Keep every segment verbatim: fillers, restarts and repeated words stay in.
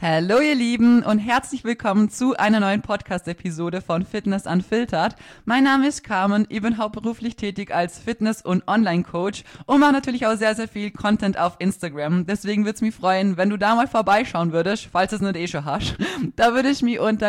Hallo ihr Lieben und herzlich willkommen zu einer neuen Podcast-Episode von Fitness Unfiltered. Mein Name ist Carmen, ich bin hauptberuflich tätig als Fitness- und Online-Coach und mache natürlich auch sehr, sehr viel Content auf Instagram. Deswegen würde es mich freuen, wenn du da mal vorbeischauen würdest, falls du es nicht eh schon hast. Da würde ich mich unter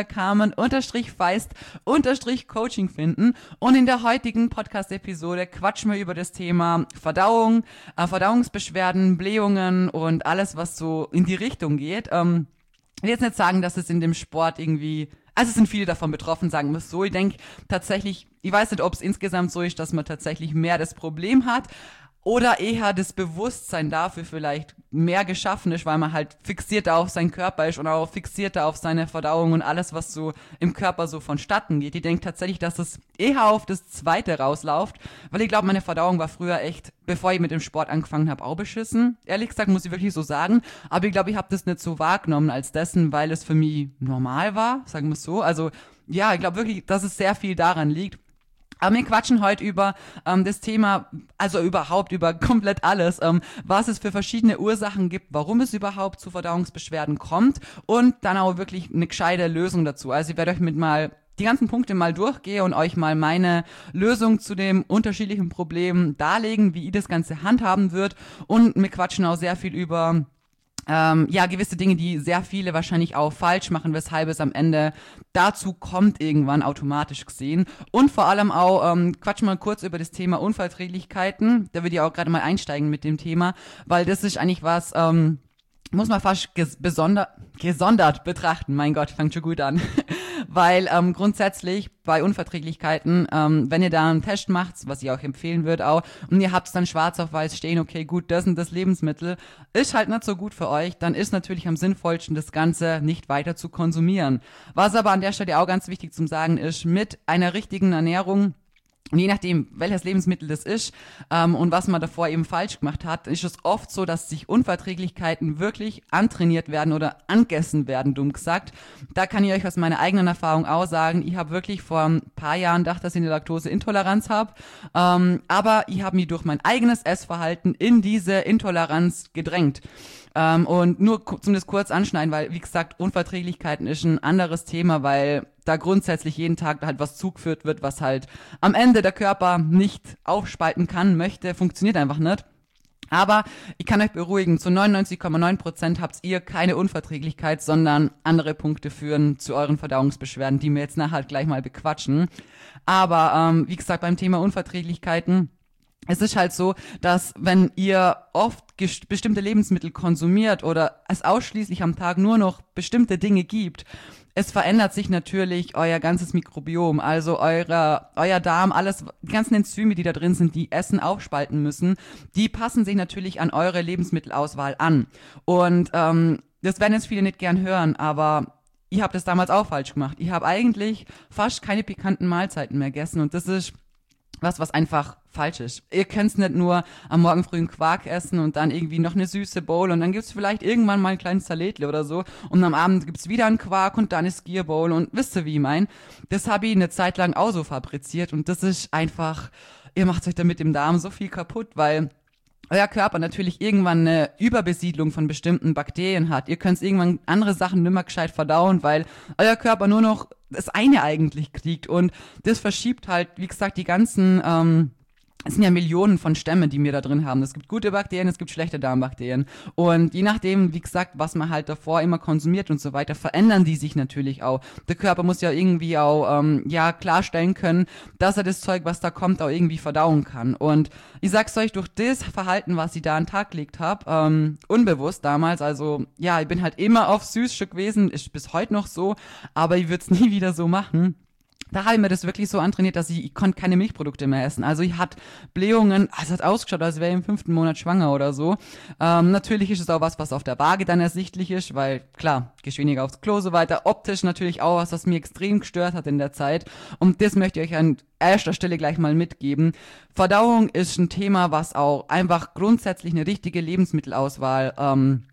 Carmen-Feist-Coaching finden und in der heutigen Podcast-Episode quatschen wir über das Thema Verdauung, äh, Verdauungsbeschwerden, Blähungen und alles, was so in die Richtung geht. Ähm, Ich will jetzt nicht sagen, dass es in dem Sport irgendwie, also es sind viele davon betroffen, sagen wir es so. Ich denke tatsächlich, ich weiß nicht, ob es insgesamt so ist, dass man tatsächlich mehr das Problem hat oder eher das Bewusstsein dafür vielleicht mehr geschaffen ist, weil man halt fixierter auf seinen Körper ist und auch fixierter auf seine Verdauung und alles, was so im Körper so vonstatten geht. Ich denke tatsächlich, dass es eher auf das Zweite rausläuft, weil ich glaube, meine Verdauung war früher echt, bevor ich mit dem Sport angefangen habe, auch beschissen. Ehrlich gesagt, muss ich wirklich so sagen. Aber ich glaube, ich habe das nicht so wahrgenommen als dessen, weil es für mich normal war, sagen wir es so. Also ja, ich glaube wirklich, dass es sehr viel daran liegt. Aber wir quatschen heute über ähm, das Thema, also überhaupt über komplett alles, ähm, was es für verschiedene Ursachen gibt, warum es überhaupt zu Verdauungsbeschwerden kommt und dann auch wirklich eine gescheite Lösung dazu. Also ich werde euch mit mal die ganzen Punkte mal durchgehen und euch mal meine Lösung zu dem unterschiedlichen Problem darlegen, wie ich das Ganze handhaben wird. Und wir quatschen auch sehr viel über Ähm, ja, gewisse Dinge, die sehr viele wahrscheinlich auch falsch machen, weshalb es am Ende dazu kommt, irgendwann automatisch gesehen. Und vor allem auch, ähm, quatschen wir mal kurz über das Thema Unverträglichkeiten. Da würde ich auch gerade mal einsteigen mit dem Thema, weil das ist eigentlich was, ähm, muss man fast ges- besonder- gesondert betrachten. Mein Gott, fängt schon gut an. Weil ähm, grundsätzlich bei Unverträglichkeiten, ähm, wenn ihr da einen Test macht, was ich auch empfehlen würde auch, und ihr habt es dann schwarz auf weiß stehen, okay, gut, das und das Lebensmittel ist halt nicht so gut für euch, dann ist natürlich am sinnvollsten, das Ganze nicht weiter zu konsumieren. Was aber an der Stelle auch ganz wichtig zum Sagen ist, mit einer richtigen Ernährung, und je nachdem, welches Lebensmittel das ist ähm, und was man davor eben falsch gemacht hat, ist es oft so, dass sich Unverträglichkeiten wirklich antrainiert werden oder angegessen werden, dumm gesagt. Da kann ich euch aus meiner eigenen Erfahrung auch sagen, ich habe wirklich vor ein paar Jahren gedacht, dass ich eine Laktoseintoleranz habe, ähm, aber ich habe mich durch mein eigenes Essverhalten in diese Intoleranz gedrängt. Ähm, und nur zum das kurz anschneiden, weil, wie gesagt, Unverträglichkeiten ist ein anderes Thema, weil da grundsätzlich jeden Tag halt was zugeführt wird, was halt am Ende der Körper nicht aufspalten kann, möchte, funktioniert einfach nicht. Aber ich kann euch beruhigen, zu neunundneunzig Komma neun Prozent habt ihr keine Unverträglichkeit, sondern andere Punkte führen zu euren Verdauungsbeschwerden, die wir jetzt nachher halt gleich mal bequatschen. Aber ähm, wie gesagt, beim Thema Unverträglichkeiten, es ist halt so, dass wenn ihr oft gest- bestimmte Lebensmittel konsumiert oder es ausschließlich am Tag nur noch bestimmte Dinge gibt, es verändert sich natürlich euer ganzes Mikrobiom, also euer, euer Darm, alles, die ganzen Enzyme, die da drin sind, die Essen aufspalten müssen, die passen sich natürlich an eure Lebensmittelauswahl an. Und ähm, das werden jetzt viele nicht gern hören, aber ich habe das damals auch falsch gemacht. Ich habe eigentlich fast keine pikanten Mahlzeiten mehr gegessen und das ist was, was einfach falsch ist. Ihr könnt's nicht nur am Morgen früh einen Quark essen und dann irgendwie noch eine süße Bowl und dann gibt's vielleicht irgendwann mal ein kleines Salätle oder so und am Abend gibt's wieder einen Quark und dann eine Skier Bowl und wisst ihr, wie ich mein? Das habe ich eine Zeit lang auch so fabriziert und das ist einfach, ihr macht euch damit im Darm so viel kaputt, weil euer Körper natürlich irgendwann eine Überbesiedlung von bestimmten Bakterien hat. Ihr könnt irgendwann andere Sachen nimmer gescheit verdauen, weil euer Körper nur noch das eine eigentlich kriegt. Und das verschiebt halt, wie gesagt, die ganzen, ähm, es sind ja Millionen von Stämmen, die wir da drin haben. Es gibt gute Bakterien, es gibt schlechte Darmbakterien. Und je nachdem, wie gesagt, was man halt davor immer konsumiert und so weiter, verändern die sich natürlich auch. Der Körper muss ja irgendwie auch ähm, ja klarstellen können, dass er das Zeug, was da kommt, auch irgendwie verdauen kann. Und ich sag's euch, durch das Verhalten, was ich da an den Tag gelegt habe, ähm, unbewusst damals, also ja, ich bin halt immer auf Süßstück gewesen, ist bis heute noch so, aber ich würde es nie wieder so machen. Da habe ich mir das wirklich so antrainiert, dass ich, ich konnte keine Milchprodukte mehr essen. Also ich hatte Blähungen, also es hat ausgeschaut, als wäre ich im fünften Monat schwanger oder so. Ähm, natürlich ist es auch was, was auf der Waage dann ersichtlich ist, weil klar, gehst weniger aufs Klo so weiter. Optisch natürlich auch was, was mir extrem gestört hat in der Zeit. Und das möchte ich euch an erster Stelle gleich mal mitgeben. Verdauung ist ein Thema, was auch einfach grundsätzlich eine richtige Lebensmittelauswahl ähm,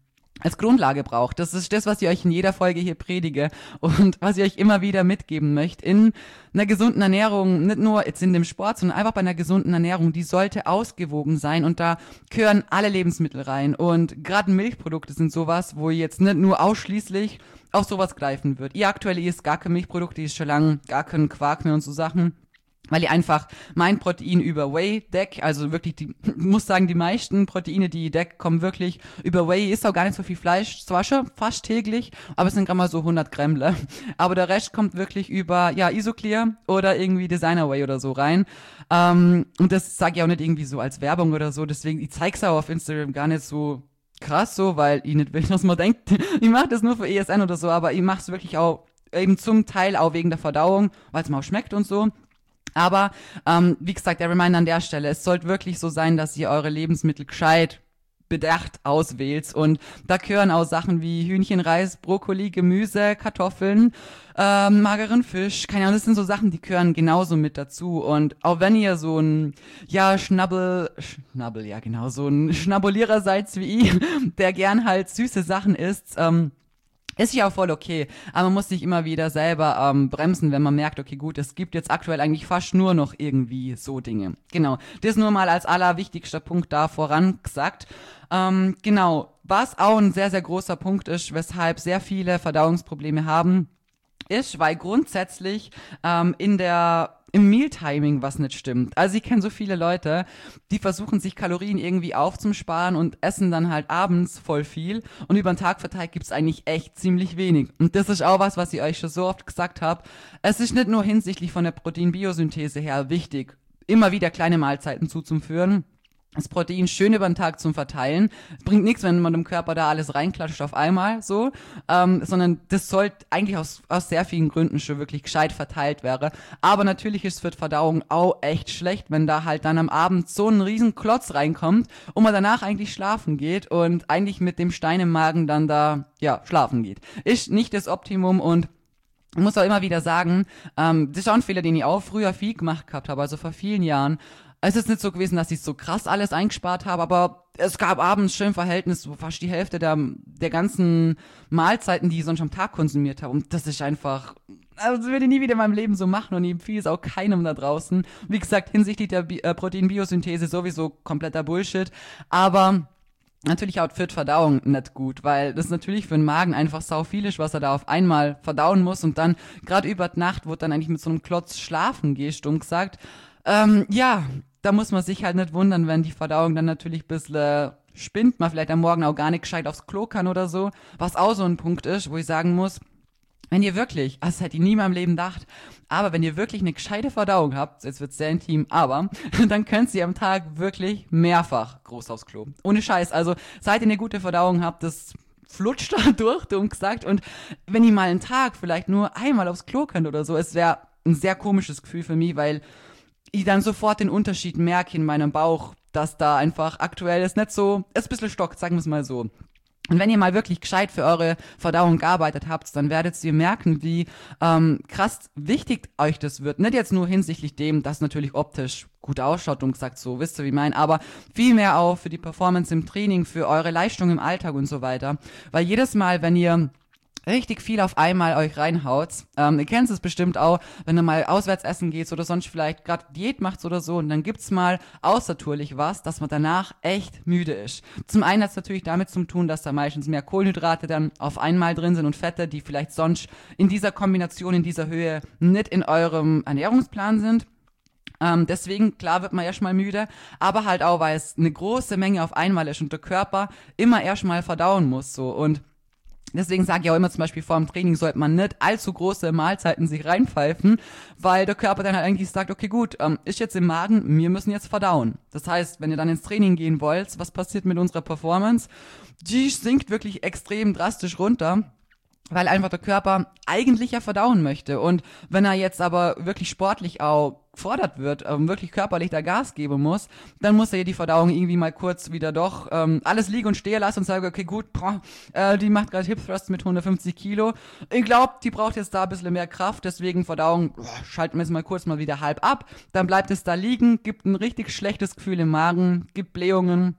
als Grundlage braucht. Das ist das, was ich euch in jeder Folge hier predige und was ich euch immer wieder mitgeben möchte. In einer gesunden Ernährung, nicht nur jetzt in dem Sport, sondern einfach bei einer gesunden Ernährung, die sollte ausgewogen sein und da gehören alle Lebensmittel rein. Und gerade Milchprodukte sind sowas, wo ihr jetzt nicht nur ausschließlich auf sowas greifen wird. Ihr aktuell isst gar keine Milchprodukte, ihr isst schon lange gar keinen Quark mehr und so Sachen, weil ihr einfach mein Protein über Whey deckt, also wirklich, die, ich muss sagen, die meisten Proteine, die ihr deckt, kommen wirklich über Whey, ist auch gar nicht so viel Fleisch, zwar schon fast täglich, aber es sind gerade mal so hundert Grammle, aber der Rest kommt wirklich über, ja, Isoclear oder irgendwie Designer Whey oder so rein, ähm, und das sage ich auch nicht irgendwie so als Werbung oder so, deswegen, ich zeig's auch auf Instagram gar nicht so krass so, weil ich nicht will, dass man denkt, ich mache das nur für E S N oder so, aber ich mache es wirklich auch eben zum Teil auch wegen der Verdauung, weil es mir auch schmeckt und so. Aber, ähm, wie gesagt, der Reminder an der Stelle, es sollte wirklich so sein, dass ihr eure Lebensmittel gescheit bedacht auswählt. Und da gehören auch Sachen wie Hühnchen, Reis, Brokkoli, Gemüse, Kartoffeln, ähm, mageren Fisch. Keine Ahnung, das sind so Sachen, die gehören genauso mit dazu. Und auch wenn ihr so ein, ja, Schnabbel, Schnabbel, ja genau, so ein Schnabulierer seid wie ich, der gern halt süße Sachen isst, ähm, ist ja auch voll okay, aber man muss sich immer wieder selber ähm, bremsen, wenn man merkt, okay gut, es gibt jetzt aktuell eigentlich fast nur noch irgendwie so Dinge. Genau, das nur mal als allerwichtigster Punkt da vorangesagt. Ähm, genau, was auch ein sehr, sehr großer Punkt ist, weshalb sehr viele Verdauungsprobleme haben, ist, weil grundsätzlich ähm, in der im Mealtiming was nicht stimmt. Also ich kenne so viele Leute, die versuchen sich Kalorien irgendwie aufzusparen und essen dann halt abends voll viel und über den Tag verteilt gibt's eigentlich echt ziemlich wenig. Und das ist auch was, was ich euch schon so oft gesagt habe. Es ist nicht nur hinsichtlich von der Proteinbiosynthese her wichtig, immer wieder kleine Mahlzeiten zuzuführen, das Protein schön über den Tag zum Verteilen. Es bringt nichts, wenn man dem Körper da alles reinklatscht auf einmal, so, ähm, sondern das sollte eigentlich aus, aus sehr vielen Gründen schon wirklich gescheit verteilt werden. Aber natürlich ist es für die Verdauung auch echt schlecht, wenn da halt dann am Abend so ein riesen Klotz reinkommt und man danach eigentlich schlafen geht und eigentlich mit dem Stein im Magen dann da, ja, schlafen geht. Ist nicht das Optimum und ich muss auch immer wieder sagen, ähm, das ist auch ein Fehler, den ich auch früher viel gemacht gehabt habe, also vor vielen Jahren. Es ist nicht so gewesen, dass ich so krass alles eingespart habe, aber es gab abends schön Verhältnis, so fast die Hälfte der, der ganzen Mahlzeiten, die ich sonst am Tag konsumiert habe. Und das ist einfach, also das würde ich nie wieder in meinem Leben so machen und ich empfehle es auch keinem da draußen. Wie gesagt, hinsichtlich der Bi- äh, Proteinbiosynthese sowieso kompletter Bullshit, aber natürlich auch für die Verdauung nicht gut, weil das natürlich für den Magen einfach sau viel ist, was er da auf einmal verdauen muss und dann gerade über die Nacht, wo du dann eigentlich mit so einem Klotz schlafen gehst, dumm gesagt. Ähm, ja, da muss man sich halt nicht wundern, wenn die Verdauung dann natürlich ein bisschen spinnt, man vielleicht am Morgen auch gar nicht gescheit aufs Klo kann oder so, was auch so ein Punkt ist, wo ich sagen muss, wenn ihr wirklich, das hätte ich nie in meinem Leben gedacht, aber wenn ihr wirklich eine gescheite Verdauung habt, jetzt wird's sehr intim, aber, dann könnt ihr am Tag wirklich mehrfach groß aufs Klo. Ohne Scheiß, also seit ihr eine gute Verdauung habt, das flutscht da durch, dumm gesagt, und wenn ihr mal einen Tag vielleicht nur einmal aufs Klo könnt oder so, es wäre ein sehr komisches Gefühl für mich, weil ich dann sofort den Unterschied merke in meinem Bauch, dass da einfach aktuell ist nicht so, ist ein bisschen stockt, sagen wir es mal so. Und wenn ihr mal wirklich gescheit für eure Verdauung gearbeitet habt, dann werdet ihr merken, wie ähm, krass wichtig euch das wird. Nicht jetzt nur hinsichtlich dem, dass natürlich optisch gut ausschaut und gesagt, so, wisst ihr, wie ich meine, aber vielmehr auch für die Performance im Training, für eure Leistung im Alltag und so weiter. Weil jedes Mal, wenn ihr richtig viel auf einmal euch reinhaut. Ähm, ihr kennt es bestimmt auch, wenn ihr mal auswärts essen geht oder sonst vielleicht gerade Diät macht oder so und dann gibt's mal außertourlich was, dass man danach echt müde ist. Zum einen hat es natürlich damit zu tun, dass da meistens mehr Kohlenhydrate dann auf einmal drin sind und Fette, die vielleicht sonst in dieser Kombination, in dieser Höhe nicht in eurem Ernährungsplan sind. Ähm, deswegen, klar wird man erstmal müde, aber halt auch, weil es eine große Menge auf einmal ist und der Körper immer erstmal verdauen muss, so. Und deswegen sage ich auch immer zum Beispiel vor dem Training sollte man nicht allzu große Mahlzeiten sich reinpfeifen, weil der Körper dann halt eigentlich sagt, okay gut, ähm, ist jetzt im Magen, wir müssen jetzt verdauen. Das heißt, wenn ihr dann ins Training gehen wollt, was passiert mit unserer Performance? Die sinkt wirklich extrem drastisch runter, weil einfach der Körper eigentlich ja verdauen möchte. Und wenn er jetzt aber wirklich sportlich auch gefordert wird, ähm, wirklich körperlich da Gas geben muss, dann muss er ja die Verdauung irgendwie mal kurz wieder doch ähm, alles liegen und stehen lassen und sagen, okay, gut, boah, äh, die macht gerade Hip Thrust mit hundertfünfzig Kilo. Ich glaube, die braucht jetzt da ein bisschen mehr Kraft, deswegen Verdauung, boah, schalten wir jetzt mal kurz mal wieder halb ab. Dann bleibt es da liegen, gibt ein richtig schlechtes Gefühl im Magen, gibt Blähungen.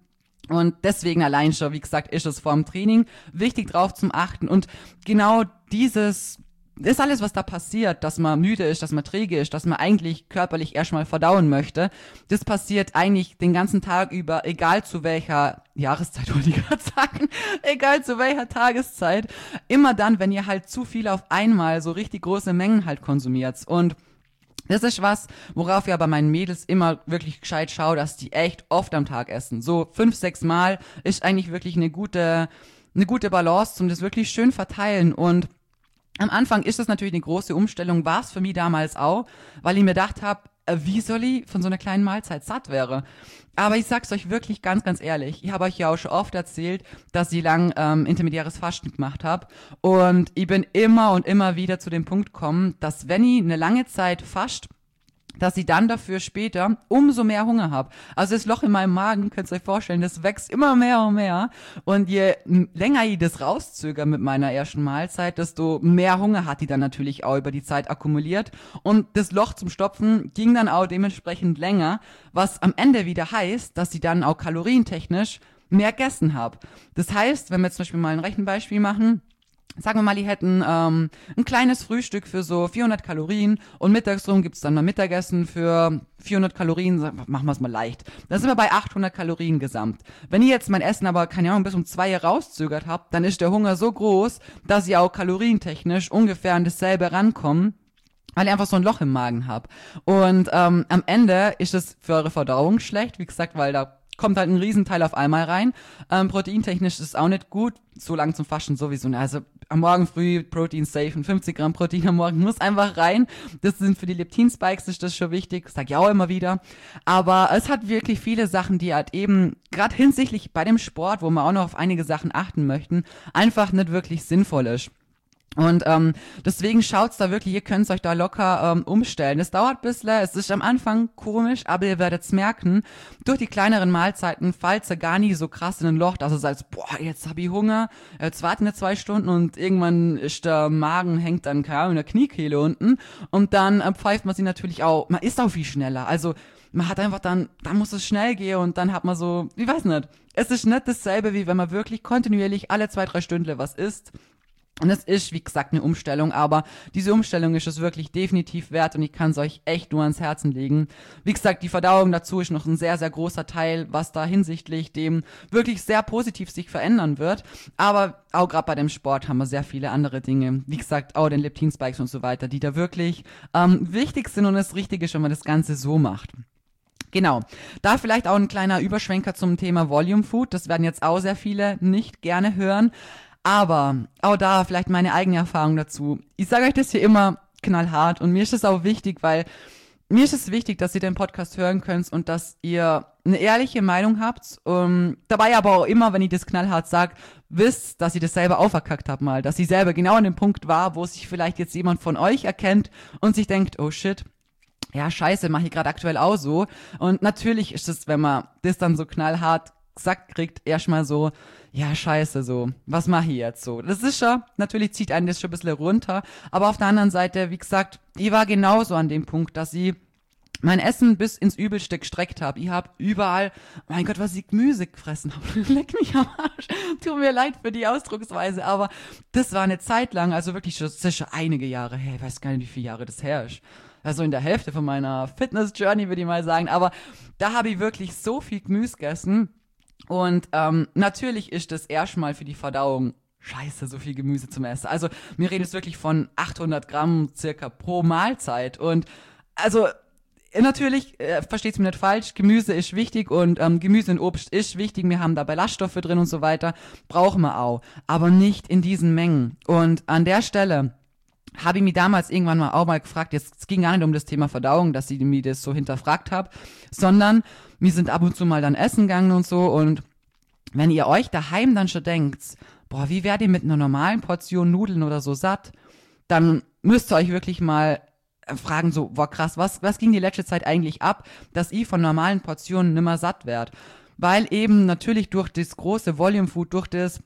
Und deswegen allein schon, wie gesagt, ist es vor dem Training wichtig drauf zum Achten. Und genau dieses, ist alles, was da passiert, dass man müde ist, dass man träge ist, dass man eigentlich körperlich erstmal verdauen möchte, das passiert eigentlich den ganzen Tag über, egal zu welcher Jahreszeit, wollte ich gerade sagen, egal zu welcher Tageszeit, immer dann, wenn ihr halt zu viel auf einmal so richtig große Mengen halt konsumiert. Und das ist was, worauf ich bei meinen Mädels immer wirklich gescheit schaue, dass die echt oft am Tag essen. So fünf, sechs Mal ist eigentlich wirklich eine gute, eine gute Balance, um das wirklich schön verteilen. Und am Anfang ist das natürlich eine große Umstellung, war es für mich damals auch, weil ich mir gedacht habe, wie soll ich von so einer kleinen Mahlzeit satt wäre. Aber ich sag's euch wirklich ganz, ganz ehrlich, ich habe euch ja auch schon oft erzählt, dass ich lang ähm, intermediäres Fasten gemacht habe und ich bin immer und immer wieder zu dem Punkt gekommen, dass wenn ich eine lange Zeit fast, dass ich dann dafür später umso mehr Hunger habe. Also das Loch in meinem Magen, könnt ihr euch vorstellen, das wächst immer mehr und mehr. Und je länger ich das rauszögere mit meiner ersten Mahlzeit, desto mehr Hunger hat die dann natürlich auch über die Zeit akkumuliert. Und das Loch zum Stopfen ging dann auch dementsprechend länger, was am Ende wieder heißt, dass ich dann auch kalorientechnisch mehr gegessen habe. Das heißt, wenn wir jetzt zum Beispiel mal ein Rechenbeispiel machen, sagen wir mal, die hätten ähm, ein kleines Frühstück für so vierhundert Kalorien und mittags rum gibt's dann mal Mittagessen für vierhundert Kalorien, machen wir es mal leicht. Dann sind wir bei achthundert Kalorien gesamt. Wenn ihr jetzt mein Essen aber, keine Ahnung, bis um zwei rauszögert habt, dann ist der Hunger so groß, dass ihr auch kalorientechnisch ungefähr an dasselbe rankommen, weil ihr einfach so ein Loch im Magen habt. Und ähm, am Ende ist es für eure Verdauung schlecht, wie gesagt, weil da kommt halt ein Riesenteil auf einmal rein. Ähm, proteintechnisch ist es auch nicht gut, so lang zum Fasten sowieso. Also am Morgen früh Protein safe, fünfzig Gramm Protein am Morgen muss einfach rein. Das sind für die Leptin-Spikes ist das schon wichtig, das sag ich auch immer wieder. Aber es hat wirklich viele Sachen, die halt eben, gerade hinsichtlich bei dem Sport, wo wir auch noch auf einige Sachen achten möchten, einfach nicht wirklich sinnvoll ist. Und ähm, deswegen schaut's da wirklich, ihr könnt's euch da locker ähm, umstellen. Es dauert ein bisschen, es ist am Anfang komisch, aber ihr werdet's merken, durch die kleineren Mahlzeiten falls ihr gar nie so krass in ein Loch, dass ihr sagt, boah, jetzt hab ich Hunger, jetzt warten wir zwei Stunden und irgendwann ist der Magen, hängt dann, keine Ahnung, in der Kniekehle unten und dann äh, pfeift man sie natürlich auch, man ist auch viel schneller, also man hat einfach dann, dann muss es schnell gehen und dann hat man so, ich weiß nicht, es ist nicht dasselbe, wie wenn man wirklich kontinuierlich alle zwei, drei Stunden was isst. Und es ist, wie gesagt, eine Umstellung, aber diese Umstellung ist es wirklich definitiv wert und ich kann es euch echt nur ans Herzen legen. Wie gesagt, die Verdauung dazu ist noch ein sehr, sehr großer Teil, was da hinsichtlich dem wirklich sehr positiv sich verändern wird. Aber auch gerade bei dem Sport haben wir sehr viele andere Dinge. Wie gesagt, auch den Leptin-Spikes und so weiter, die da wirklich ähm, wichtig sind und es richtig ist, wenn man das Ganze so macht. Genau. Da vielleicht auch ein kleiner Überschwenker zum Thema Volume Food. Das werden jetzt auch sehr viele nicht gerne hören. Aber auch da vielleicht meine eigene Erfahrung dazu. Ich sage euch das hier immer knallhart und mir ist es auch wichtig, weil mir ist es wichtig, dass ihr den Podcast hören könnt und dass ihr eine ehrliche Meinung habt. Um, dabei aber auch immer, wenn ich das knallhart sage, wisst, dass ihr das selber auch verkackt habt mal. Dass ich selber genau an dem Punkt war, wo sich vielleicht jetzt jemand von euch erkennt und sich denkt, oh shit, ja scheiße, mache ich gerade aktuell auch so. Und natürlich ist es, wenn man das dann so knallhart gesagt kriegt, erstmal so, ja, scheiße, so, was mache ich jetzt so? Das ist schon, natürlich zieht einen das schon ein bisschen runter, aber auf der anderen Seite, wie gesagt, ich war genauso an dem Punkt, dass ich mein Essen bis ins Übelste gestreckt habe. Ich habe überall, mein Gott, was ich Gemüse gefressen habe. Leck mich am Arsch. Tut mir leid für die Ausdrucksweise, aber das war eine Zeit lang, also wirklich schon, das ist schon einige Jahre her, ich weiß gar nicht, wie viele Jahre das her ist. Also in der Hälfte von meiner Fitness-Journey, würde ich mal sagen, aber da habe ich wirklich so viel Gemüse gegessen. Und ähm, natürlich ist das erstmal für die Verdauung scheiße, so viel Gemüse zum Essen. Also wir reden jetzt wirklich von achthundert Gramm circa pro Mahlzeit. Und also natürlich, äh, versteht's mir nicht falsch, Gemüse ist wichtig und ähm, Gemüse und Obst ist wichtig. Wir haben da Ballaststoffe drin und so weiter. Brauchen wir auch. Aber nicht in diesen Mengen. Und an der Stelle habe ich mich damals irgendwann mal auch mal gefragt, jetzt es ging gar nicht um das Thema Verdauung, dass ich mir das so hinterfragt habe, sondern wir sind ab und zu mal dann essen gegangen und so und wenn ihr euch daheim dann schon denkt, boah, wie werdet ihr mit einer normalen Portion Nudeln oder so satt, dann müsst ihr euch wirklich mal fragen, so, boah krass, was, was ging die letzte Zeit eigentlich ab, dass ich von normalen Portionen nimmer satt werd, weil eben natürlich durch das große Volume Food, durch das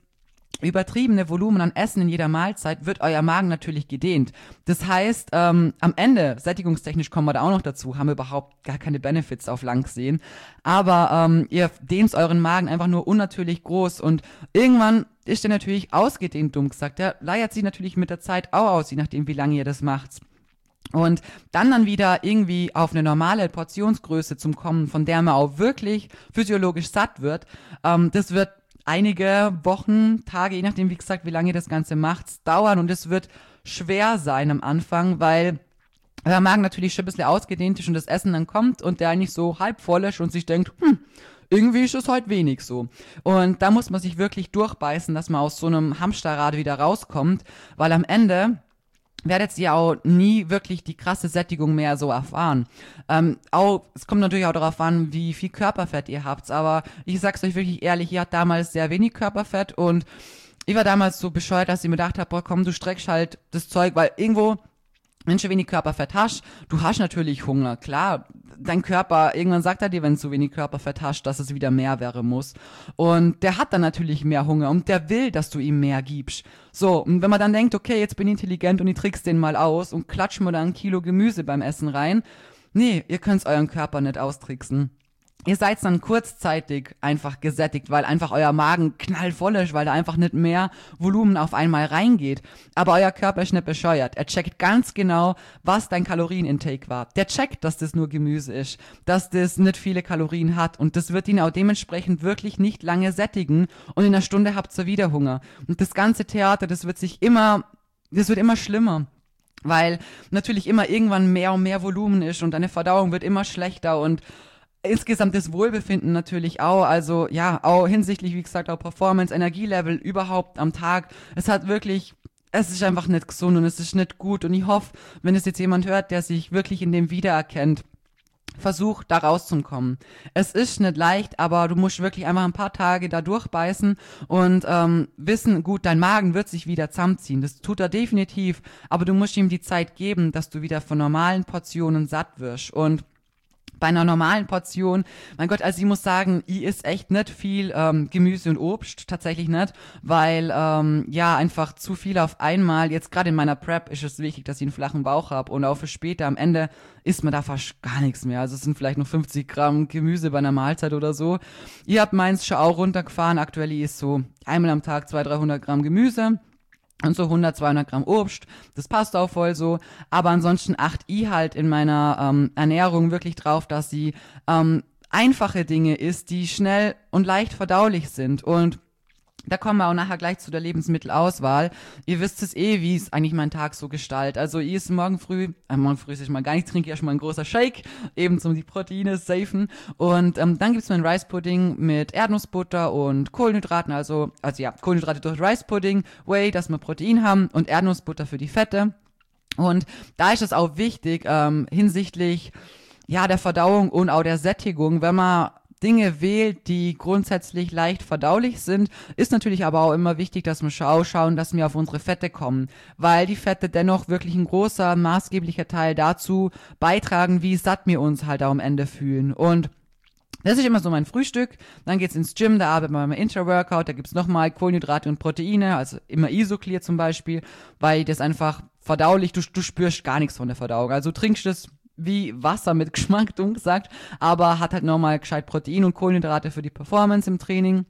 übertriebene Volumen an Essen in jeder Mahlzeit wird euer Magen natürlich gedehnt. Das heißt, ähm, am Ende, sättigungstechnisch kommen wir da auch noch dazu, haben wir überhaupt gar keine Benefits auf lang gesehen. Aber ähm, ihr dehnt euren Magen einfach nur unnatürlich groß und irgendwann ist der natürlich ausgedehnt, dumm gesagt. Der leiert sich natürlich mit der Zeit auch aus, je nachdem, wie lange ihr das macht. Und dann dann wieder irgendwie auf eine normale Portionsgröße zum Kommen, von der man auch wirklich physiologisch satt wird, ähm, das wird einige Wochen, Tage, je nachdem, wie gesagt, wie lange ihr das Ganze macht, dauern und es wird schwer sein am Anfang, weil euer Magen natürlich schon ein bisschen ausgedehnt ist und das Essen dann kommt und der eigentlich so halb voll ist und sich denkt, hm, irgendwie ist es heute wenig so. Und da muss man sich wirklich durchbeißen, dass man aus so einem Hamsterrad wieder rauskommt, weil am Ende werdet ihr auch nie wirklich die krasse Sättigung mehr so erfahren. Ähm, auch, es kommt natürlich auch darauf an, wie viel Körperfett ihr habt, aber ich sag's euch wirklich ehrlich, ihr habt damals sehr wenig Körperfett und ich war damals so bescheuert, dass ich mir gedacht habe, boah komm, du streckst halt das Zeug, weil irgendwo, wenn du wenig Körperfett hast, du hast natürlich Hunger, klar, dein Körper, irgendwann sagt er dir, wenn du zu wenig Körperfett hast, dass es wieder mehr wäre muss. Und der hat dann natürlich mehr Hunger und der will, dass du ihm mehr gibst. So, und wenn man dann denkt, okay, jetzt bin ich intelligent und ich trick's den mal aus und klatsch mir da ein Kilo Gemüse beim Essen rein. Nee, ihr könnt's euren Körper nicht austricksen. Ihr seid dann kurzzeitig einfach gesättigt, weil einfach euer Magen knallvoll ist, weil da einfach nicht mehr Volumen auf einmal reingeht. Aber euer Körper ist nicht bescheuert. Er checkt ganz genau, was dein Kalorienintake war. Der checkt, dass das nur Gemüse ist, dass das nicht viele Kalorien hat und das wird ihn auch dementsprechend wirklich nicht lange sättigen und in einer Stunde habt ihr wieder Hunger. Und das ganze Theater, das wird sich immer, das wird immer schlimmer. Weil natürlich immer irgendwann mehr und mehr Volumen ist und deine Verdauung wird immer schlechter und insgesamt das Wohlbefinden natürlich auch, also ja, auch hinsichtlich, wie gesagt, auch Performance, Energielevel überhaupt am Tag. Es hat wirklich, es ist einfach nicht gesund und es ist nicht gut und ich hoffe, wenn es jetzt jemand hört, der sich wirklich in dem wiedererkennt, versuch da rauszukommen. Es ist nicht leicht, aber du musst wirklich einfach ein paar Tage da durchbeißen und ähm, wissen, gut, dein Magen wird sich wieder zusammenziehen. Das tut er definitiv, aber du musst ihm die Zeit geben, dass du wieder von normalen Portionen satt wirst und bei einer normalen Portion, mein Gott, also ich muss sagen, ich esse echt nicht viel ähm, Gemüse und Obst, tatsächlich nicht, weil, ähm, ja, einfach zu viel auf einmal, jetzt gerade in meiner Prep ist es wichtig, dass ich einen flachen Bauch habe und auch für später, am Ende isst man da fast gar nichts mehr, also es sind vielleicht noch fünfzig Gramm Gemüse bei einer Mahlzeit oder so. Ihr habt meins schon auch runtergefahren, aktuell ist so einmal am Tag zweihundert, dreihundert Gramm Gemüse. Und so hundert, zweihundert Gramm Obst, das passt auch voll so, aber ansonsten achte ich halt in meiner ähm, Ernährung wirklich drauf, dass sie ähm, einfache Dinge isst, die schnell und leicht verdaulich sind und da kommen wir auch nachher gleich zu der Lebensmittelauswahl. Ihr wisst es eh, wie es eigentlich mein Tag so gestaltet. Also ich esse morgen früh, äh, morgen früh ist ich mal gar nicht, trinke erstmal ein großer Shake, eben um die Proteine safen. Und ähm, dann gibt's meinen Rice Pudding mit Erdnussbutter und Kohlenhydraten, also, also ja, Kohlenhydrate durch Rice Pudding, Whey, dass wir Protein haben und Erdnussbutter für die Fette. Und da ist es auch wichtig, ähm, hinsichtlich, ja, der Verdauung und auch der Sättigung, wenn man Dinge wählt, die grundsätzlich leicht verdaulich sind, ist natürlich aber auch immer wichtig, dass wir schau schauen, dass wir auf unsere Fette kommen, weil die Fette dennoch wirklich ein großer, maßgeblicher Teil dazu beitragen, wie satt wir uns halt auch am Ende fühlen. Und das ist immer so mein Frühstück, dann geht's ins Gym, da arbeitet man beim Intra-Workout, da gibt's nochmal Kohlenhydrate und Proteine, also immer Isoclear zum Beispiel, weil das einfach verdaulich, du, du spürst gar nichts von der Verdauung, also trinkst das wie Wasser mit Geschmack, dumm gesagt, aber hat halt nochmal gescheit Protein und Kohlenhydrate für die Performance im Training.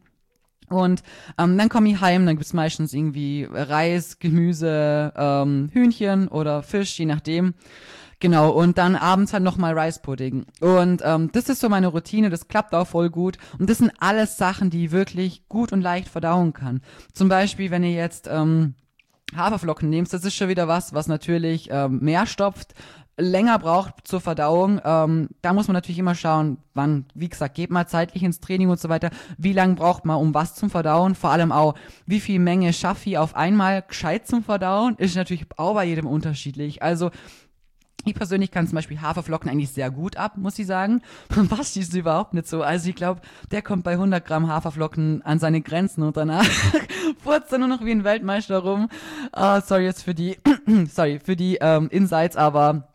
Und ähm, dann komme ich heim, dann gibt's meistens irgendwie Reis, Gemüse, ähm, Hühnchen oder Fisch, je nachdem. Genau, und dann abends halt nochmal Rice Pudding. Und ähm, das ist so meine Routine, das klappt auch voll gut. Und das sind alles Sachen, die ich wirklich gut und leicht verdauen kann. Zum Beispiel, wenn ihr jetzt ähm, Haferflocken nehmt, das ist schon wieder was, was natürlich ähm, mehr stopft, länger braucht zur Verdauung. Ähm, da muss man natürlich immer schauen, wann, wie gesagt, geht man zeitlich ins Training und so weiter, wie lange braucht man, um was zum Verdauen, vor allem auch, wie viel Menge schaffe ich auf einmal gescheit zum Verdauen, ist natürlich auch bei jedem unterschiedlich. Also ich persönlich kann zum Beispiel Haferflocken eigentlich sehr gut ab, muss ich sagen. Basti ist überhaupt nicht so. Also ich glaube, der kommt bei hundert Gramm Haferflocken an seine Grenzen und danach furzt er nur noch wie ein Weltmeister rum. Uh, sorry jetzt für die, sorry, für die ähm, Insights, aber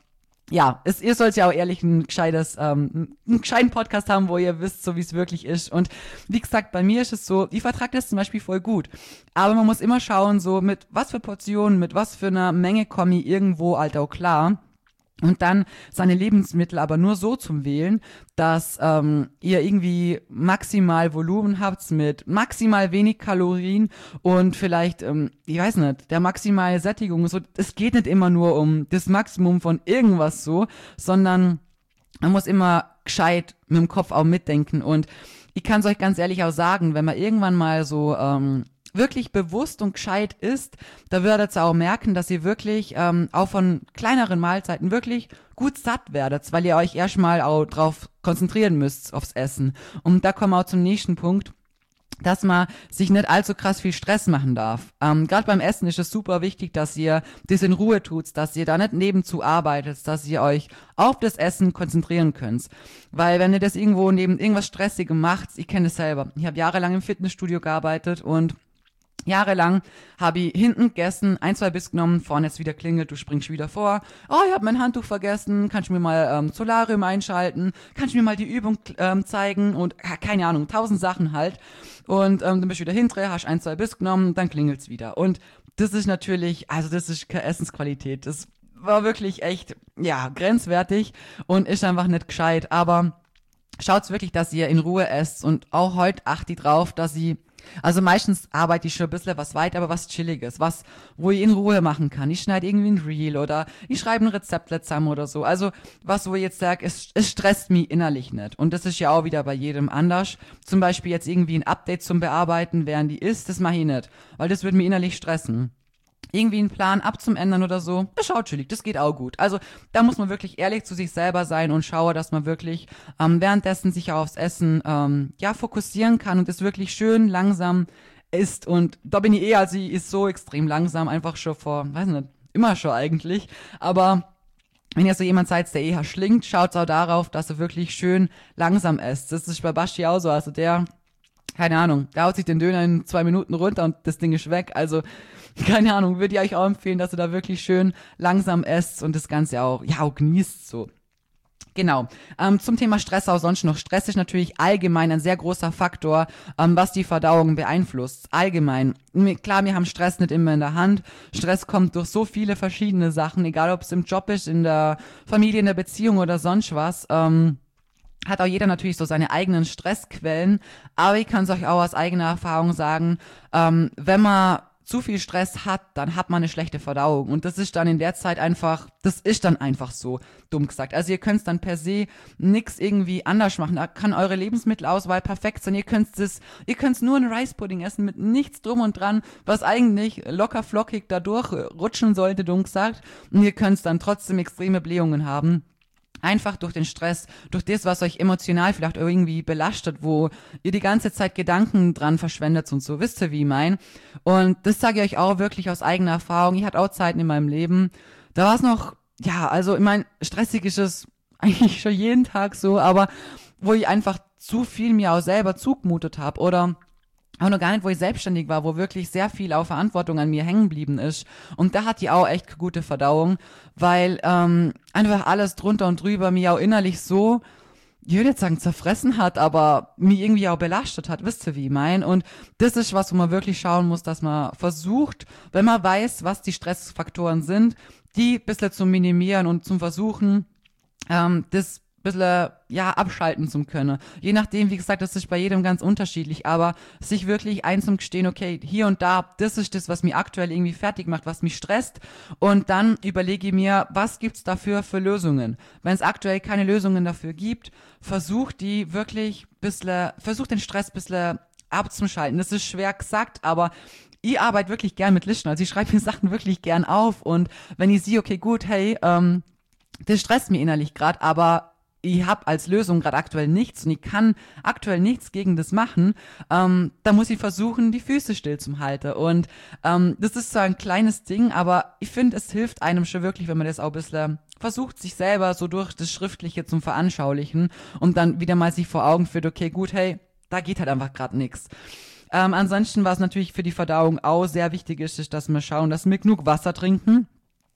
ja, es, ihr sollt ja auch ehrlich ein gescheites, ähm, einen gescheiten Podcast haben, wo ihr wisst, so wie es wirklich ist. Und wie gesagt, bei mir ist es so, ich vertrage das zum Beispiel voll gut. Aber man muss immer schauen, so mit was für Portionen, mit was für einer Menge komme ich irgendwo halt auch klar. Und dann seine Lebensmittel aber nur so zum Wählen, dass ähm, ihr irgendwie maximal Volumen habt mit maximal wenig Kalorien und vielleicht, ähm, ich weiß nicht, der maximale Sättigung. So, es geht nicht immer nur um das Maximum von irgendwas so, sondern man muss immer gescheit mit dem Kopf auch mitdenken. Und ich kann es euch ganz ehrlich auch sagen, wenn man irgendwann mal so ähm, wirklich bewusst und gescheit isst, da werdet ihr auch merken, dass ihr wirklich ähm, auch von kleineren Mahlzeiten wirklich gut satt werdet, weil ihr euch erstmal auch drauf konzentrieren müsst, aufs Essen. Und da kommen wir auch zum nächsten Punkt, dass man sich nicht allzu krass viel Stress machen darf. Ähm, Gerade beim Essen ist es super wichtig, dass ihr das in Ruhe tut, dass ihr da nicht nebenzu arbeitet, dass ihr euch auf das Essen konzentrieren könnt. Weil wenn ihr das irgendwo neben irgendwas Stressigem macht, ich kenne es selber. Ich habe jahrelang im Fitnessstudio gearbeitet und jahrelang habe ich hinten gegessen, ein, zwei Biss genommen, vorne jetzt wieder klingelt, du springst wieder vor. Oh, ich habe mein Handtuch vergessen, kannst du mir mal ähm, Solarium einschalten, kannst du mir mal die Übung ähm, zeigen und ja, keine Ahnung, tausend Sachen halt. Und ähm, dann bist du wieder hinterher, hast ein, zwei Biss genommen, dann klingelt's wieder. Und das ist natürlich, also das ist keine Essensqualität. Das war wirklich echt, ja, grenzwertig und ist einfach nicht gescheit. Aber schaut's wirklich, dass ihr in Ruhe esst und auch heute achtet drauf, dass ihr also meistens arbeite ich schon ein bisschen was weit, aber was Chilliges, was, wo ich in Ruhe machen kann. Ich schneide irgendwie ein Reel oder ich schreibe ein Rezept zusammen oder so. Also was, wo ich jetzt sage, es, es stresst mich innerlich nicht. Und das ist ja auch wieder bei jedem anders. Zum Beispiel jetzt irgendwie ein Update zum Bearbeiten, während die ist, das mache ich nicht, weil das würde mich innerlich stressen. Irgendwie einen Plan abzuändern oder so, das schaut chillig, das geht auch gut. Also da muss man wirklich ehrlich zu sich selber sein und schaue, dass man wirklich ähm, währenddessen sich aufs Essen ähm, ja fokussieren kann und es wirklich schön langsam isst. Und da bin ich eh, also ich ist so extrem langsam, einfach schon vor, weiß nicht, immer schon eigentlich. Aber wenn ihr so jemand seid, der eher schlingt, schaut auch darauf, dass er wirklich schön langsam isst. Das ist bei Basti auch so, also der, keine Ahnung, der haut sich den Döner in zwei Minuten runter und das Ding ist weg. Also keine Ahnung, würde ich euch auch empfehlen, dass ihr da wirklich schön langsam esst und das Ganze auch, ja, auch genießt so. Genau. Ähm, zum Thema Stress auch sonst noch. Stress ist natürlich allgemein ein sehr großer Faktor, ähm, was die Verdauung beeinflusst. Allgemein. Klar, wir haben Stress nicht immer in der Hand. Stress kommt durch so viele verschiedene Sachen, egal ob es im Job ist, in der Familie, in der Beziehung oder sonst was. Ähm, hat auch jeder natürlich so seine eigenen Stressquellen. Aber ich kann es euch auch aus eigener Erfahrung sagen, ähm, wenn man zu viel Stress hat, dann hat man eine schlechte Verdauung. Und das ist dann in der Zeit einfach, das ist dann einfach so, dumm gesagt. Also ihr könnt dann per se nix irgendwie anders machen. Da kann eure Lebensmittelauswahl perfekt sein. Ihr könnt es, ihr könnt nur einen Rice-Pudding essen mit nichts drum und dran, was eigentlich locker flockig da durchrutschen sollte, dumm gesagt. Und ihr könnt dann trotzdem extreme Blähungen haben. Einfach durch den Stress, durch das, was euch emotional vielleicht irgendwie belastet, wo ihr die ganze Zeit Gedanken dran verschwendet und so, wisst ihr, wie ich mein. Und das sage ich euch auch wirklich aus eigener Erfahrung. Ich hatte auch Zeiten in meinem Leben, da war es noch, ja, also ich meine, stressig ist es eigentlich schon jeden Tag so, aber wo ich einfach zu viel mir auch selber zugemutet habe oder auch noch gar nicht, wo ich selbstständig war, wo wirklich sehr viel auch Verantwortung an mir hängen geblieben ist. Und da hat die auch echt gute Verdauung, weil ähm, einfach alles drunter und drüber mir auch innerlich so, ich würde jetzt sagen, zerfressen hat, aber mich irgendwie auch belastet hat, wisst ihr, wie ich mein? Und das ist was, wo man wirklich schauen muss, dass man versucht, wenn man weiß, was die Stressfaktoren sind, die ein bisschen zu minimieren und zum Versuchen, ähm, das bisschen, ja, abschalten zu können. Je nachdem, wie gesagt, das ist bei jedem ganz unterschiedlich, aber sich wirklich einzugestehen, okay, hier und da, das ist das, was mich aktuell irgendwie fertig macht, was mich stresst und dann überlege ich mir, was gibt's dafür für Lösungen? Wenn es aktuell keine Lösungen dafür gibt, versucht die wirklich bisschen, versucht den Stress bisschen abzuschalten. Das ist schwer gesagt, aber ich arbeite wirklich gern mit Listen, also ich schreibe mir Sachen wirklich gern auf und wenn ich sehe, okay, gut, hey, ähm, das stresst mich innerlich gerade, aber ich habe als Lösung gerade aktuell nichts und ich kann aktuell nichts gegen das machen, ähm, da muss ich versuchen, die Füße still zu halten. Und ähm, das ist zwar ein kleines Ding, aber ich finde, es hilft einem schon wirklich, wenn man das auch ein bisschen versucht, sich selber so durch das Schriftliche zum Veranschaulichen und dann wieder mal sich vor Augen führt, okay, gut, hey, da geht halt einfach gerade nichts. Ähm, ansonsten, was natürlich für die Verdauung auch sehr wichtig ist, ist, dass wir schauen, dass wir genug Wasser trinken.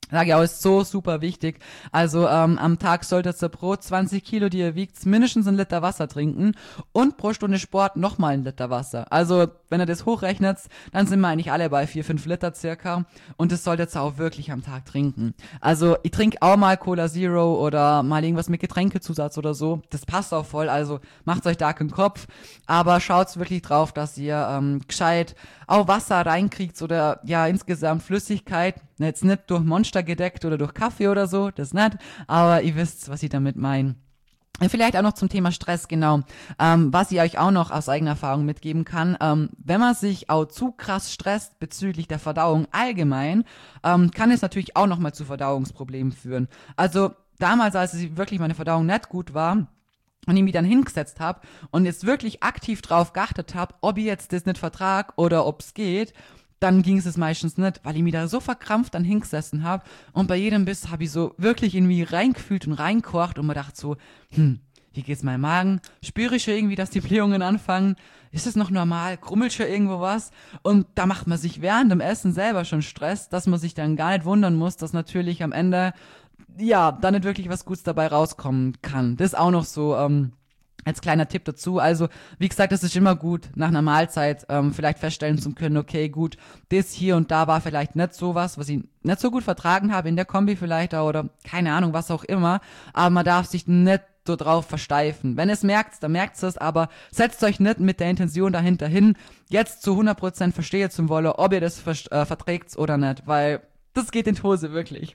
Sag ich auch, ist so super wichtig. Also ähm, am Tag solltet ihr pro zwanzig Kilo, die ihr wiegt, mindestens einen Liter Wasser trinken und pro Stunde Sport nochmal einen Liter Wasser. Also wenn ihr das hochrechnet, dann sind wir eigentlich alle bei vier, fünf Liter circa und das solltet ihr auch wirklich am Tag trinken. Also ich trinke auch mal Cola Zero oder mal irgendwas mit Getränkezusatz oder so. Das passt auch voll, also macht euch da keinen Kopf, aber schaut wirklich drauf, dass ihr ähm, gescheit auch Wasser reinkriegt oder ja insgesamt Flüssigkeit. Jetzt nicht durch Monster gedeckt oder durch Kaffee oder so, das nicht, aber ihr wisst, was ich damit meine. Vielleicht auch noch zum Thema Stress, genau. Ähm, was ich euch auch noch aus eigener Erfahrung mitgeben kann, ähm, wenn man sich auch zu krass stresst bezüglich der Verdauung allgemein, ähm, kann es natürlich auch nochmal zu Verdauungsproblemen führen. Also damals, als es wirklich meine Verdauung nicht gut war, und ich mich dann hingesetzt habe und jetzt wirklich aktiv drauf geachtet habe, ob ich jetzt das nicht vertrag oder ob's geht, dann ging es meistens nicht, weil ich mich da so verkrampft dann hingesessen habe und bei jedem Biss habe ich so wirklich irgendwie reingefühlt und reinkocht und mir dachte so, hm, wie geht's meinem Magen? Spüre ich schon irgendwie, dass die Blähungen anfangen? Ist es noch normal? Krummelt schon irgendwo was? Und da macht man sich während dem Essen selber schon Stress, dass man sich dann gar nicht wundern muss, dass natürlich am Ende ja, da nicht wirklich was Gutes dabei rauskommen kann. Das ist auch noch so, ähm, als kleiner Tipp dazu. Also, wie gesagt, es ist immer gut, nach einer Mahlzeit ähm, vielleicht feststellen zu können, okay, gut, das hier und da war vielleicht nicht so was, was ich nicht so gut vertragen habe, in der Kombi vielleicht auch, oder keine Ahnung, was auch immer. Aber man darf sich nicht so drauf versteifen. Wenn es merkt, dann merkt es, aber setzt euch nicht mit der Intention dahinter hin, jetzt zu hundert Prozent verstehen zu wollen, ob ihr das ver- äh, verträgt oder nicht, weil das geht in die Hose, wirklich.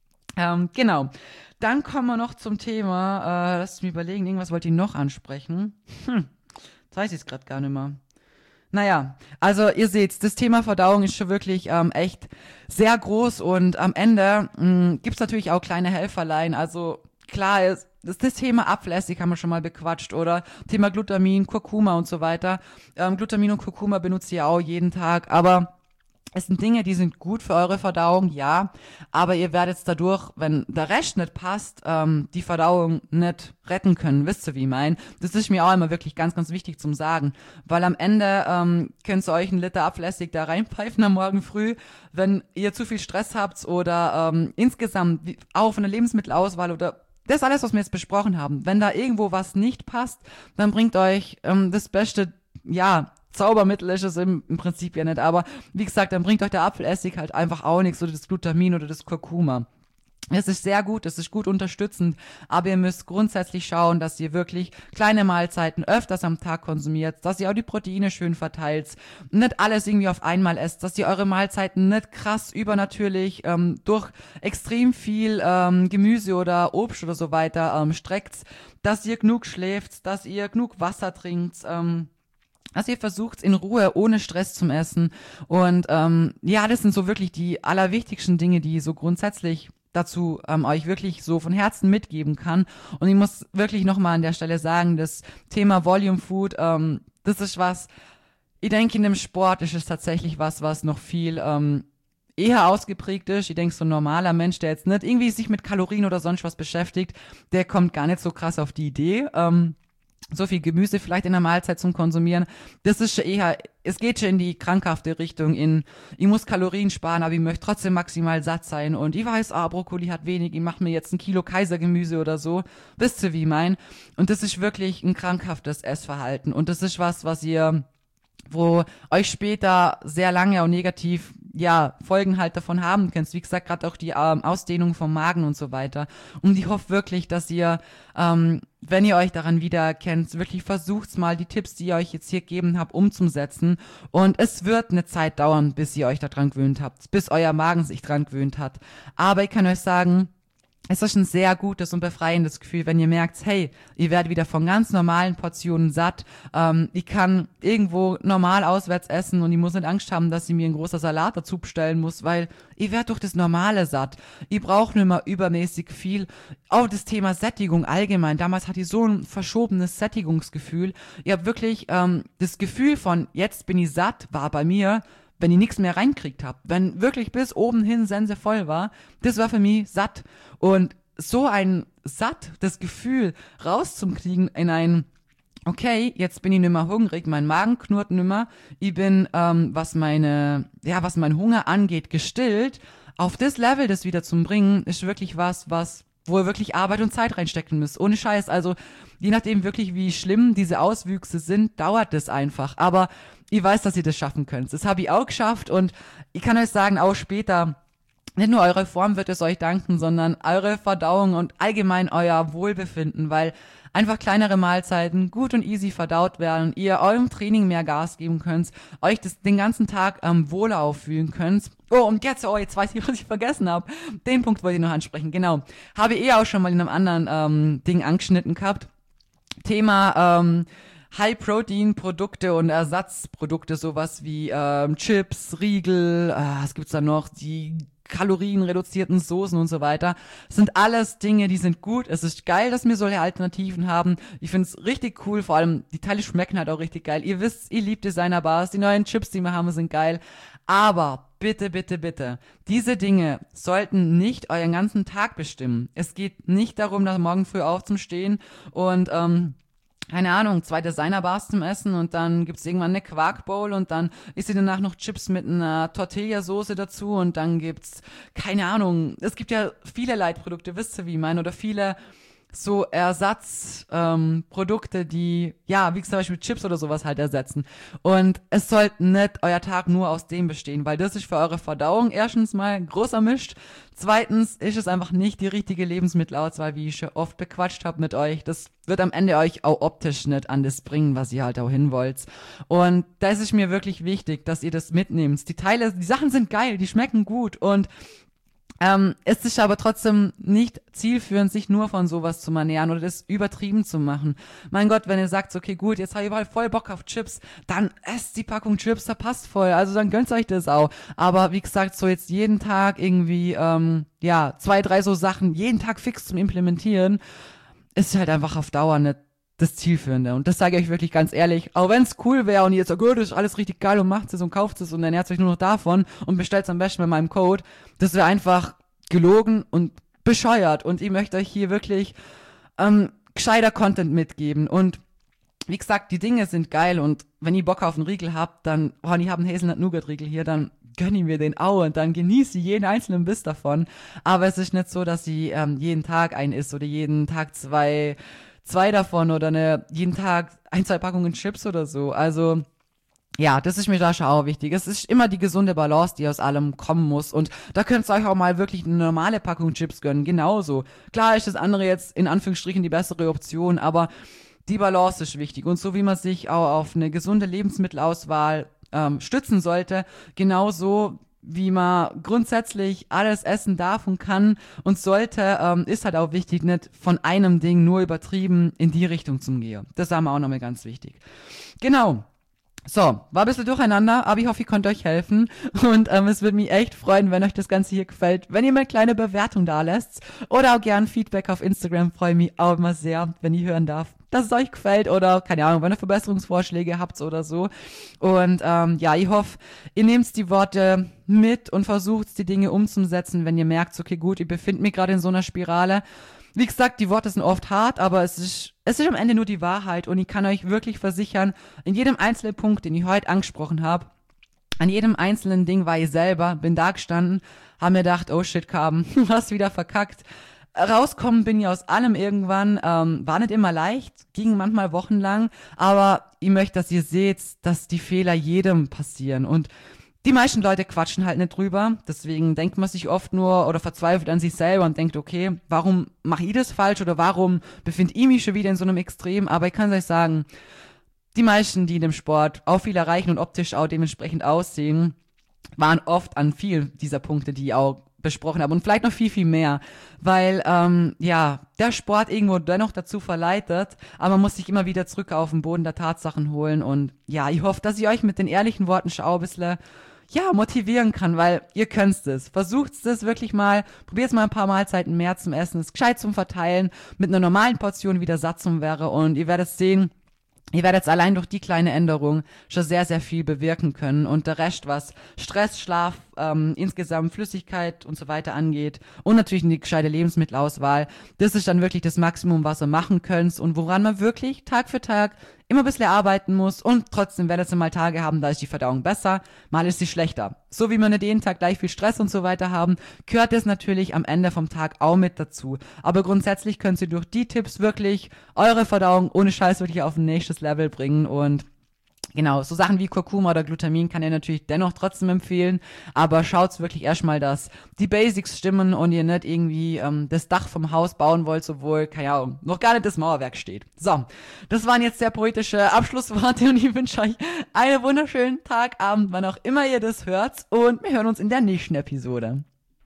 Ähm, genau. Dann kommen wir noch zum Thema, äh, lasst mich überlegen, irgendwas wollte ich noch ansprechen. Hm, jetzt weiß ich es gerade gar nicht mehr. Naja, also ihr seht, das Thema Verdauung ist schon wirklich ähm, echt sehr groß und am Ende gibt es natürlich auch kleine Helferlein. Also klar ist, das, das Thema Abflässig haben wir schon mal bequatscht oder Thema Glutamin, Kurkuma und so weiter. Ähm, Glutamin und Kurkuma benutzt ihr auch jeden Tag, aber es sind Dinge, die sind gut für eure Verdauung, ja, aber ihr werdet dadurch, wenn der Rest nicht passt, ähm, die Verdauung nicht retten können. Wisst ihr, wie ich meine? Das ist mir auch immer wirklich ganz, ganz wichtig zum Sagen, weil am Ende ähm, könnt ihr euch einen Liter Abflässig da reinpfeifen am Morgen früh, wenn ihr zu viel Stress habt oder ähm, insgesamt wie, auch von der Lebensmittelauswahl oder das ist alles, was wir jetzt besprochen haben. Wenn da irgendwo was nicht passt, dann bringt euch ähm, das Beste, ja, Zaubermittel ist es im, im Prinzip ja nicht, aber wie gesagt, dann bringt euch der Apfelessig halt einfach auch nichts oder das Glutamin oder das Kurkuma. Es ist sehr gut, es ist gut unterstützend, aber ihr müsst grundsätzlich schauen, dass ihr wirklich kleine Mahlzeiten öfters am Tag konsumiert, dass ihr auch die Proteine schön verteilt, nicht alles irgendwie auf einmal esst, dass ihr eure Mahlzeiten nicht krass übernatürlich ähm, durch extrem viel ähm, Gemüse oder Obst oder so weiter ähm, streckt, dass ihr genug schläft, dass ihr genug Wasser trinkt, ähm, also ihr versucht in Ruhe, ohne Stress zum Essen. Und ähm, ja, das sind so wirklich die allerwichtigsten Dinge, die so grundsätzlich dazu ähm, euch wirklich so von Herzen mitgeben kann. Und ich muss wirklich nochmal an der Stelle sagen, das Thema Volume Food, ähm, das ist was, ich denke in dem Sport ist es tatsächlich was, was noch viel ähm, eher ausgeprägt ist. Ich denke, so ein normaler Mensch, der jetzt nicht irgendwie sich mit Kalorien oder sonst was beschäftigt, der kommt gar nicht so krass auf die Idee, ähm, so viel Gemüse vielleicht in der Mahlzeit zum Konsumieren. Das ist schon eher, es geht schon in die krankhafte Richtung in, ich muss Kalorien sparen, aber ich möchte trotzdem maximal satt sein und ich weiß, ah, Brokkoli hat wenig, ich mache mir jetzt ein Kilo Kaisergemüse oder so. Wisst ihr, wie ich mein? Und das ist wirklich ein krankhaftes Essverhalten und das ist was, was ihr, wo euch später sehr lange und negativ ja, Folgen halt davon haben könnt. Wie gesagt, gerade auch die ähm, Ausdehnung vom Magen und so weiter. Und ich hoffe wirklich, dass ihr, ähm, wenn ihr euch daran wiedererkennt, wirklich versucht mal die Tipps, die ich euch jetzt hier gegeben habe, umzusetzen. Und es wird eine Zeit dauern, bis ihr euch daran gewöhnt habt, bis euer Magen sich dran gewöhnt hat. Aber ich kann euch sagen, es ist ein sehr gutes und befreiendes Gefühl, wenn ihr merkt, hey, ihr werdet wieder von ganz normalen Portionen satt. Ähm, ich kann irgendwo normal auswärts essen und ich muss nicht Angst haben, dass ich mir ein großer Salat dazu bestellen muss, weil ihr werdet durch das Normale satt. Ihr braucht nicht mehr übermäßig viel. Auch das Thema Sättigung allgemein. Damals hatte ich so ein verschobenes Sättigungsgefühl. Ihr habt wirklich ähm, das Gefühl von, jetzt bin ich satt, war bei mir, wenn ich nichts mehr reinkriegt habe, wenn wirklich bis oben hin Sense voll war, das war für mich satt. Und so ein satt, das Gefühl rauszukriegen in ein, okay, jetzt bin ich nicht mehr hungrig, mein Magen knurrt nicht mehr, ich bin, ähm, was meine, ja, was mein Hunger angeht, gestillt, auf das Level das wieder zu bringen, ist wirklich was, was wo ihr wirklich Arbeit und Zeit reinstecken müsst. Ohne Scheiß. Also, je nachdem wirklich, wie schlimm diese Auswüchse sind, dauert das einfach. Aber ich weiß, dass ihr das schaffen könnt. Das habe ich auch geschafft und ich kann euch sagen, auch später, nicht nur eure Form wird es euch danken, sondern eure Verdauung und allgemein euer Wohlbefinden, weil einfach kleinere Mahlzeiten gut und easy verdaut werden, ihr eurem Training mehr Gas geben könnt, euch das den ganzen Tag ähm, wohler auffühlen könnt. Oh, und jetzt, oh, jetzt weiß ich, was ich vergessen habe. Den Punkt wollte ich noch ansprechen, genau. Habe ich eh auch schon mal in einem anderen ähm, Ding angeschnitten gehabt. Thema ähm, High-Protein-Produkte und Ersatzprodukte, sowas wie ähm, Chips, Riegel, äh, was gibt's da noch, die kalorienreduzierten Soßen und so weiter, sind alles Dinge, die sind gut. Es ist geil, dass wir solche Alternativen haben. Ich finde es richtig cool, vor allem die Teile schmecken halt auch richtig geil. Ihr wisst, ihr liebt Designer Bars, die neuen Chips, die wir haben, sind geil. Aber bitte, bitte, bitte, diese Dinge sollten nicht euren ganzen Tag bestimmen. Es geht nicht darum, nach morgen früh aufzustehen und ähm, keine Ahnung, zwei Designer-Bars zum Essen und dann gibt's irgendwann eine Quark-Bowl und dann isst ihr danach noch Chips mit einer Tortilla-Soße dazu und dann gibt's, keine Ahnung, es gibt ja viele Leitprodukte, wisst ihr, wie ich meine, oder viele so Ersatzprodukte, ähm, Produkte, die, ja, wie zum Beispiel Chips oder sowas halt ersetzen. Und es sollte nicht euer Tag nur aus dem bestehen, weil das ist für eure Verdauung erstens mal großer Mist. Zweitens ist es einfach nicht die richtige Lebensmittelauswahl, wie ich schon oft bequatscht habe mit euch. Das wird am Ende euch auch optisch nicht an das bringen, was ihr halt auch hin wollt. Und da ist es mir wirklich wichtig, dass ihr das mitnehmt. Die Teile, die Sachen sind geil, die schmecken gut und Ähm, es ist aber trotzdem nicht zielführend, sich nur von sowas zu ernähren oder das übertrieben zu machen. Mein Gott, wenn ihr sagt, okay, gut, jetzt habe ich mal voll Bock auf Chips, dann esst die Packung Chips, da passt voll. Also dann gönnt euch das auch. Aber wie gesagt, so jetzt jeden Tag irgendwie, ähm, ja, zwei, drei so Sachen jeden Tag fix zum Implementieren, ist halt einfach auf Dauer nicht das Zielführende. Und das sage ich euch wirklich ganz ehrlich. Auch wenn es cool wäre und ihr jetzt sagt, oh, das ist alles richtig geil und macht es und kauft es und ernährt euch nur noch davon und bestellt es am besten mit meinem Code, das wäre einfach gelogen und bescheuert. Und ich möchte euch hier wirklich ähm, gescheiter Content mitgeben. Und wie gesagt, die Dinge sind geil und wenn ihr Bock auf einen Riegel habt, dann, oh, und ich habe einen Hazelnut-Nougat-Riegel hier, dann gönn ich mir den auch und dann genieße ich jeden einzelnen Biss davon. Aber es ist nicht so, dass sie ähm, jeden Tag einen isst oder jeden Tag zwei zwei davon oder eine, jeden Tag ein, zwei Packungen Chips oder so. Also, ja, das ist mir da schon auch wichtig. Es ist immer die gesunde Balance, die aus allem kommen muss. Und da könnt ihr euch auch mal wirklich eine normale Packung Chips gönnen. Genauso. Klar ist das andere jetzt in Anführungsstrichen die bessere Option, aber die Balance ist wichtig. Und so wie man sich auch auf eine gesunde Lebensmittelauswahl ähm, stützen sollte, genauso wie man grundsätzlich alles essen darf und kann und sollte, ähm, ist halt auch wichtig, nicht von einem Ding nur übertrieben in die Richtung zu gehen. Das haben wir auch nochmal ganz wichtig. Genau. So, war ein bisschen durcheinander, aber ich hoffe, ich konnte euch helfen und ähm, es würde mich echt freuen, wenn euch das Ganze hier gefällt, wenn ihr mir eine kleine Bewertung da lässt oder auch gern Feedback auf Instagram, freue mich auch immer sehr, wenn ich hören darf, dass es euch gefällt oder, keine Ahnung, wenn ihr Verbesserungsvorschläge habt oder so. Und ähm, ja, ich hoffe, ihr nehmt die Worte mit und versucht die Dinge umzusetzen, wenn ihr merkt, okay, gut, ich befinde mich gerade in so einer Spirale. Wie gesagt, die Worte sind oft hart, aber es ist, es ist am Ende nur die Wahrheit und ich kann euch wirklich versichern, in jedem einzelnen Punkt, den ich heute angesprochen habe, an jedem einzelnen Ding war ich selber, bin da gestanden, habe mir gedacht, oh shit, Carben, du hast wieder verkackt. Rauskommen bin ich aus allem irgendwann, ähm, war nicht immer leicht, ging manchmal wochenlang, aber ich möchte, dass ihr seht, dass die Fehler jedem passieren und die meisten Leute quatschen halt nicht drüber, deswegen denkt man sich oft nur oder verzweifelt an sich selber und denkt, okay, warum mache ich das falsch oder warum befinde ich mich schon wieder in so einem Extrem, aber ich kann euch sagen, die meisten, die in dem Sport auch viel erreichen und optisch auch dementsprechend aussehen, waren oft an vielen dieser Punkte, die ich auch besprochen habe und vielleicht noch viel, viel mehr, weil, ähm, ja, der Sport irgendwo dennoch dazu verleitet, aber man muss sich immer wieder zurück auf den Boden der Tatsachen holen und ja, ich hoffe, dass ich euch mit den ehrlichen Worten schon ein bisschen ja, motivieren kann, weil ihr könnt es. Versucht es wirklich mal, probiert mal ein paar Mahlzeiten mehr zum Essen, es gescheit zum Verteilen, mit einer normalen Portion wieder satt zum wäre und ihr werdet sehen, ihr werdet allein durch die kleine Änderung schon sehr, sehr viel bewirken können und der Rest, was Stress, Schlaf, ähm, insgesamt Flüssigkeit und so weiter angeht und natürlich eine gescheite Lebensmittelauswahl. Das ist dann wirklich das Maximum, was ihr machen könnt und woran man wirklich Tag für Tag immer ein bisschen arbeiten muss und trotzdem werdet ihr mal Tage haben, da ist die Verdauung besser, mal ist sie schlechter. So wie wir nicht jeden Tag gleich viel Stress und so weiter haben, gehört das natürlich am Ende vom Tag auch mit dazu. Aber grundsätzlich könnt ihr durch die Tipps wirklich eure Verdauung ohne Scheiß wirklich auf ein nächstes Level bringen und genau, so Sachen wie Kurkuma oder Glutamin kann ihr natürlich dennoch trotzdem empfehlen, aber schaut's wirklich erstmal, dass die Basics stimmen und ihr nicht irgendwie ähm, das Dach vom Haus bauen wollt, obwohl, keine Ahnung, noch gar nicht das Mauerwerk steht. So, das waren jetzt sehr poetische Abschlussworte und ich wünsche euch einen wunderschönen Tag, Abend, wann auch immer ihr das hört und wir hören uns in der nächsten Episode.